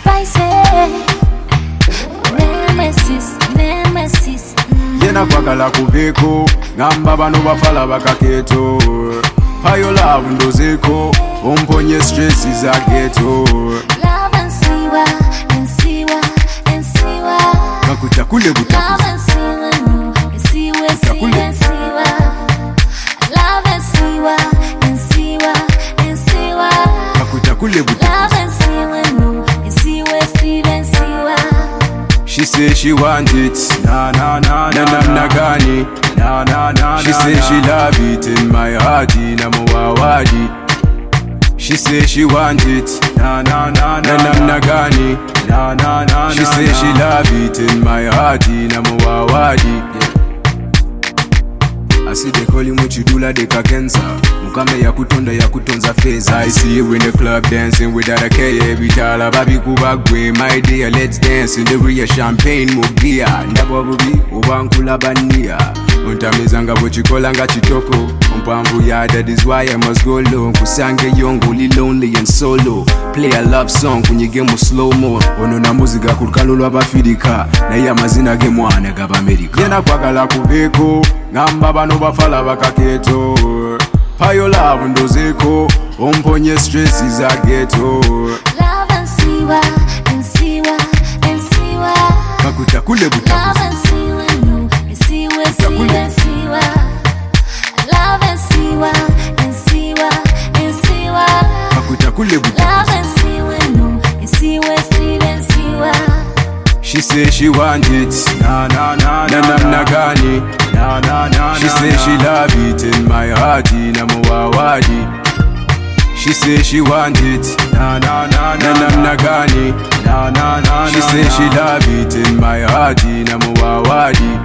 spicy. Nemesis. Yena kwagala kuveko ngamba bano bafala bakaketo payo love ndozeko umponye stress za ghetto Love and siwa. kakuta kule Love butakuza and siwa. Love and siwa. kakuta kule butakuza Love and siwa. She say she want it, na gani, na. She say she love it in my heart, na muwawadi. She say she want it, na gani, na. She say she love it in my heart, na muwawadi. I see they call you muchidula de kakensa mukame ya kutonza feza. I see you in the club dancing without a care. Bitala babi kubagwe my dear, let's dance in the real champagne mugia ndababubi ubankula bania untamizanga bochikola nga chitoko mpamvu ya that is why I must go low kusange yongo li lonely and solo play a love song kunyige mu slow mo ono na muzika kukalulwa bafidika na ya mazina ge mwana gaba America yena kwagala kuveko ngamba bano bafala bakaketo payo love ndozeko umponye stress za ghetto Love and siwa. kakuta kule Love butakuza and siwa. Love and siwa. kakuta kule butakuza Love and siwa. She say she want it, na gani, na. She say she love it in my heart, na muwawadi. She say she want it, na gani, na. She say she love it in my heart, na muwawadi.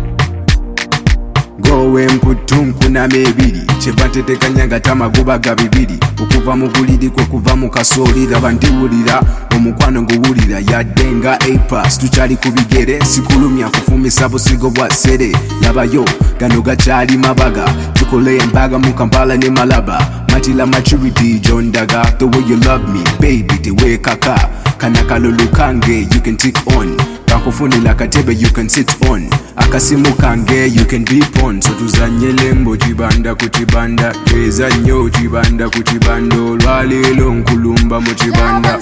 Gowe mputunku na mebiri chepatete kanyanga tamagoba gabibiri okuva mu buliri kwe kuva mu kasolira bandiwulira omukwano nguwulira yadenga A-pass tukyali kubigere sikulumya kufumisa busigo bwa sere yabayo gano gakyali mabaga tukole embaga mu Kampala ne Malaba matila maturity John Daga the way you love me baby the way kaka kana kalulu kange you can tick on kakufunila katebe you can sit on akasimu kange you can beep on so tuzanye lembo chibanda kuchibanda tweza nnyo chibanda kuchibanda olwaleero nkulumba mu chibanda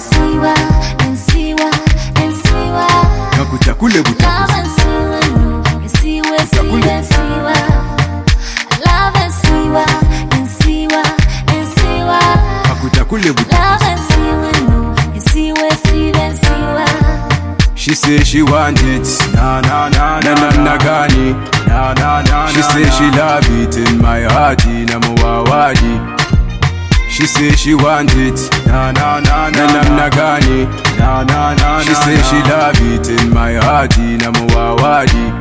kakuta kule butakuza kakuta kule butakuza She say she want it, na gani, na. She say she love it in my heart, na muwawadi. She say she want it, na gani, na. She say she love it in my heart, na muwawadi.